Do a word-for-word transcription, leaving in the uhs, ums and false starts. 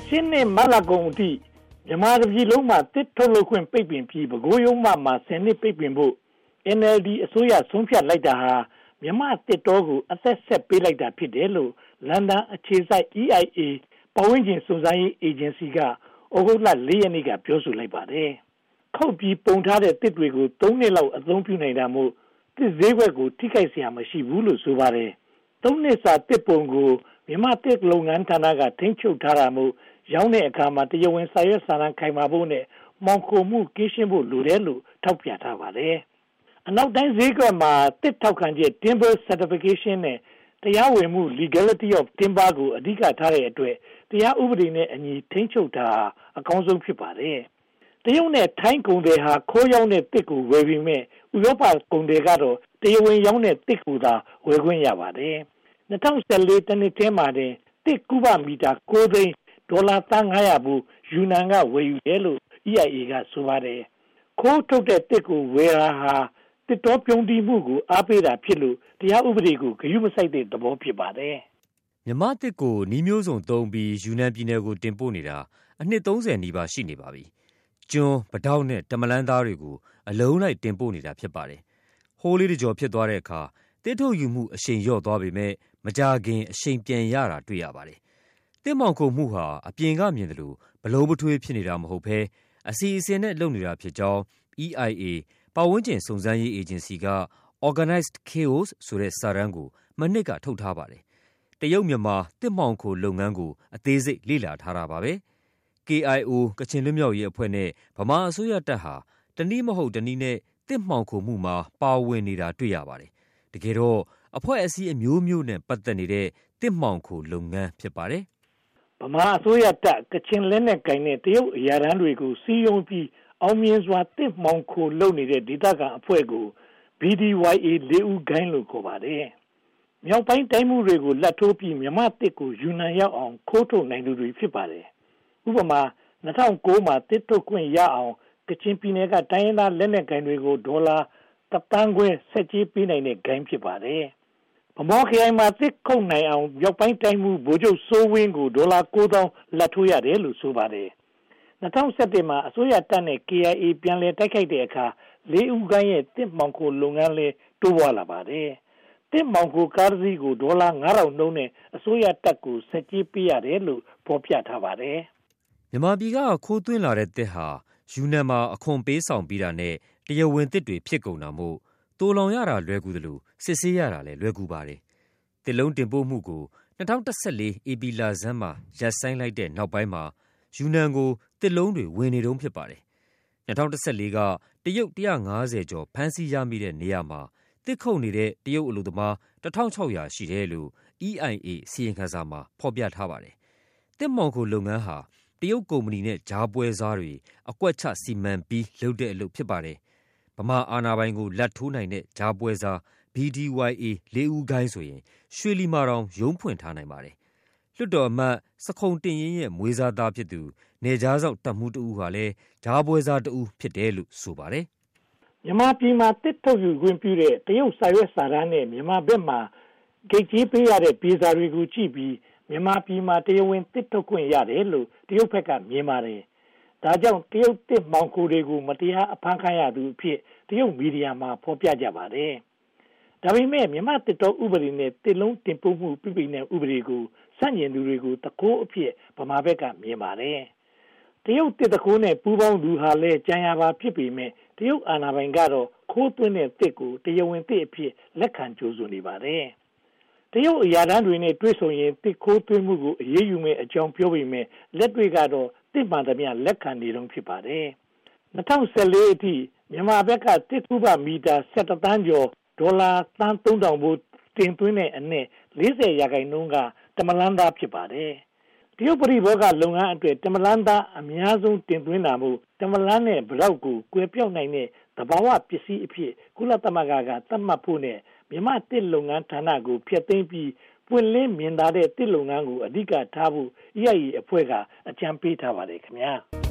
ရှင်းနဲ့မလာကုန်အထိမြန်မာပြည်လုံးမှာတစ်ထုတ်လုပ်ခွင့်ပိတ်ပင်ပြီးပဲခူးရုံးမှမှာဆယ်နှစ်ပိတ်ပင်ဖို့ N L D အစိုးရဆုံးဖြတ်လိုက်တာဟာမြန်မာတစ်တော်ကိုအသက်ဆက်ပေးလိုက်တာဖြစ်တယ်လို့လန်ဒန်အခြေစိုက် E I A ပတ်ဝန်းကျင်စုံစမ်းရေးအေဂျင်စီကဩဂုတ်လလေးရက်နေ့ကပြောဆိုလိုက်ပါတယ်။ခောက်ပြီးပုံထားတဲ့တစ်တွေကိုသုံးနှစ်လောက်အသုံးပြုနိုင်တာမို့တစ်ဈေးကွက်ကိုထိခိုက်စရာမရှိဘူးလို့ဆိုပါတယ်။သုံးနှစ်စာတစ်ပုံကိုမြန်မာတစ်လုပ်ငန်းဌာနကထိန်းချုပ်ထားတာမို့ရောင်းတဲ့အခါမှာတရားဝင်စာရွက်စာတမ်းခိုင်မာဖို့နဲ့မှောင်ခိုမှုကင်းရှင်းဖို့လိုတယ်လို့ထောက်ပြထားပါတယ်။အနောက်တိုင်းဈေးကွက်မှာတစ်ထောက်ခံချက် Timber Certification နဲ့တရားဝင်မှု Legality of Timber ကိုအဓိကထားတဲ့အတွက်တရားဥပဒေနဲ့အညီထိန်းချုပ်တာအကောင်းဆုံးဖြစ်ပါတယ်။တရုတ်နဲ့ထိုင်းကုန်တွေဟာခိုးရောင်းတဲ့တစ်ကိုဝယ်ပြီးမဲ့ဥရောပကုန်တွေကတော့တရားဝင်ရောင်းတဲ့တစ်ကိုသာဝယ်ခွင့်ရပါတယ်။၂၀၁၄တနှစ်ထဲမှာတင်တစ်ကုဗမီတာ၉သိန်းဒေါ်လာသန်း၅ရာဘူးယူနန်ကဝယ်ယူတယ်လို့ E I A ကဆိုပါတယ်။ခိုးထုတ်တဲ့တစ်ကိုဝယ်တာဟာတစ်တော်ပြုံးတိမှုကိုအားပေးတာဖြစ်လို့တရားဥပဒေကိုဂရုမစိုက်တဲ့သဘောဖြစ်ပါတယ်။မြန်မာတစ်ကိုနှီးမျိုးစုံသုံးပြီးယူနန်ပြည်နယ်ကိုတင်ပို့နေတာအနှစ်သုံးဆယ်နီးပါးရှိနေပါပြီ။ကျွန်းပတောက်နဲ့တမလန်းသားတွေကိုအလုံးလိုက်တင်ပို့နေတာဖြစ်ပါတယ်။ဟိုးလေးတကြောဖြစ်သွားတဲ့အခါတစ်ထုတ်ယူမှုအရှိန်လျော့သွားပေမဲ့မကြခင်အရှိန်ပြန်ရတာတွေ့ရပါတယ်။တစ်မောင်ခုံမှုဟာအပြင်ကမြင်တယ်လို့ဘလုံးပထွေးဖြစ်နေတာမဟုတ်ဘဲအစီအစဉ်နဲ့လုပ်နေတာဖြစ်ကြောင်း E I A ပတ်ဝန်းကျင်စုံစမ်းရေးအေဂျင်စီက Organized Chaos ဆိုတဲ့စာတမ်းကိုမနှစ်ကထုတ်ထားပါတယ်။တရုတ်မြန်မာတစ်မောင်ခိုလုပ်ငန်းကိုအသေးစိတ်လေ့လာထားတာပါပဲ။ K I O ကချင်လွတ်မြောက်ရေးအဖွဲ့နဲ့ဗမာအစိုးရတပ်ဟာတနည်းမဟုတ်တနည်းနဲ့တစ်မောင်ခိုမှုမှာပါဝင်နေတာတွေ့ရပါတယ်။တကယ်တော့အဖွဲ့အစည်းအမျိုးမျိုးနဲ့ပတ်သက်နေတဲ့တစ်မောင်ခိုလုပ်ငန်းဖြစ်ပါတယ်။ဗမာအစိုးရတပ်ကချင်လက်နက်ကိုင်တဲ့တရုတ်အရာထမ်းတွေကိုစီးရုံးပြီးအောင်မြင်စွာတစ်မောင်ခိုလုပ်နေတဲ့ဒေသခံအဖွဲ့ကို B D Y A လေးဦးခိုင်းလို့ခေါ်ပါတယ်။မြောက်ပိုင်းတိုင်းမှုတွေကိုလက်ထိုးပြီးမြမတစ်ကိုယူနန်ရောက်အောင်ခိုးထုတ်နိုင်သူတွေဖြစ်ပါတယ်။ဥပမာ၂၀၀၉မှာတစ်ထုတ်ခွင့်ရအောင်ကချင်ပြည်နယ်ကတိုင်းရင်းသားလက်နက်ကိုင်တွေကိုဒေါ်လာတစ်သန်းခွဲဆက်ကြေးပေးနိုင်တဲ့ဂိမ်းဖြစ်ပါတယ်။ဗမော်ခရိုင်မှာတစ်ခုတ်နိုင်အောင်မြောက်ပိုင်းတိုင်းမှုဗိုလ်ချုပ်စိုးဝင်းကိုဒေါ်လာ၉သောင်းလက်ထိုးရတယ်လို့ဆိုပါတယ်။၂၀၁၁မှာအစိုးရတပ်နဲ့ K I A ပြန်လည်တိုက်ခိုက်တဲ့အခါလေးဦးကိုင်းရဲ့တစ်မောင်ခိုလုပ်ငန်းလေးတိုးပွားလာပါတယ်။တစ်မောင်ခိုကားစီးကိုဒေါ်လာ၅ထောင်နှုန်းနဲ့အစိုးရတပ်ကိုဆက်ကြေးပေးရတယ်လို့ဖော်ပြထားပါတယ်။မြန်မာပြည်ကခိုးသွင်းလာတဲ့တစ်ဟာယူနန်မှာအခွန်ပေးဆောင်ပြီးတာနဲ့တရားဝင်တစ်တွေဖြစ်ကုန်တာမို့တိုးလောင်ရတာလွယ်ကူသလိုစစ်ဆေးရတာလည်းလွယ်ကူပါတယ်။တစ်လုံးတင်ပို့မှုကို၂၀၁၄ဧပြီလဆန်းမှာရပ်ဆိုင်းလိုက်တဲ့နောက်ပိုင်းမှာယူနန်ကိုတစ်လုံးတွေဝင်နေတုန်းဖြစ်ပါတယ်။၂၀၁၄ကတရုတ်၁၅၀ကျော်ဖမ်းဆီးရမိတဲ့နေရာမှာတစ်ခုတ်နေတဲ့တရုတ်အလုပ်သမား၁၆၀၀ရှိတယ်လို့ E I A စီရင်ခံစာမှာဖော်ပြထားပါတယ်။တစ်မောင်ခိုလုပ်ငန်းဟာတရုတ်ကုမ္ပဏီနဲ့ကြားပွဲစားတွေအကွက်ချစီမံပြီးလုပ်တဲ့အလုပ်ဖြစ်ပါတယ်။ဗမာအာဏာပိုင်ကိုလက်ထိုးနိုင်တဲ့ကြားပွဲစား B D Y A လေးဦးကိုင်းဆိုရင်ရွှေလီမာတောင်ရုံးဖွင့်ထားနိုင်ပါတယ်။လွှတ်တော်အမတ်စခုံတင်ရင်ရဲ့မွေးစားသားဖြစ်သူနေကြားစောက်တပ်မှုတဦးဟာလည်းကြားပွဲစားတဦးဖြစ်တယ်လို့ဆိုပါတယ်။မြန်မာပြည်မှာတစ်ထုတ်ယူခွင့်ပြုတဲ့တရုတ်စာရွက်စာတမ်းနဲ့မြန်မာဘက်မှာဂိတ်ကြီးပေးရတဲ့ဗီဇာတွေကိုကြည့်ပြီးမြန်မာပြည်မှာတရားဝင်တစ်ထုတ်ခွင့်ရတယ်လို့တရုတ်ဘက်ကမြင်ပါတယ်။ဒါကြောင့်တရုတ်တစ်မောင်ခိုတွေကိုမတရားအဖမ်းခံရသူအဖြစ်တရုတ်မီဒီယာမှာဖော်ပြကြပါတယ်။ဒါပေမဲ့မြန်မာတစ်တော်ဥပဒေနဲ့တစ်လုံးတင်ပို့မှုပြပိနဲ့ဥပဒေကိုစန့်ကျင်သူတွေကိုတကိုးအဖြစ်ဗမာဘက်ကမြင်ပါတယ်။တရုတ်တစ်တကိုးနဲ့ပူးပေါင်းသူဟာလည်းကြံရပါဖြစ်ပေမဲ့တရုတ်အာဏာပိုင်ကတော့ခိုးသွင်းတဲ့တစ်ကိုတရားဝင်တစ်အဖြစ်လက်ခံကြိုးဆိုနေပါတယ်။တရုတ်အရာထမ်းတွေနဲ့တွေ့ဆုံရင်တစ်ခိုးသွင်းမှုကိုအေးအေးယူမဲ့အကြောင်းပြောပေမဲ့လက်တွေ့ကတော့တစ်မှန်သမျှလက်ခံနေတော့ဖြစ်ပါတယ်။၂၀၁၄အထိမြန်မာဘက်ကတစ်ကုဗမီတာ၁၁သန်းကျော်ဒေါ်လာသန်းသုံးထောင်ဘို့တင်သွင်းတဲ့အနက်၄၀ရာခိုင်နှုန်းကတမလန်းသားဖြစ်ပါတယ်။တရုတ်ပြည်ဘောကလုပ်ငန်းအတွက်တမလန်းသားအများဆုံးတင်သွင်းတာမို့တမလန်းနဲ့ဗလောက်ကိုကွယ်ပြောက်နိုင်တဲ့သဘာဝပစ္စည်းအဖြစ်ကုလသမဂ္ဂကသတ်မှတ်ဖို့နဲ့မြန်မာတစ်လုပ်ငန်းဌာနကိုဖျက်သိမ်းပြီးပွင့်လင်းမြင်သာတဲ့တစ်လုပ်ငန်းကိုအဓိကထားဖို့ E I A အဖွဲ့ကအကြံပေးထားပါတယ်ခင်ဗျာ။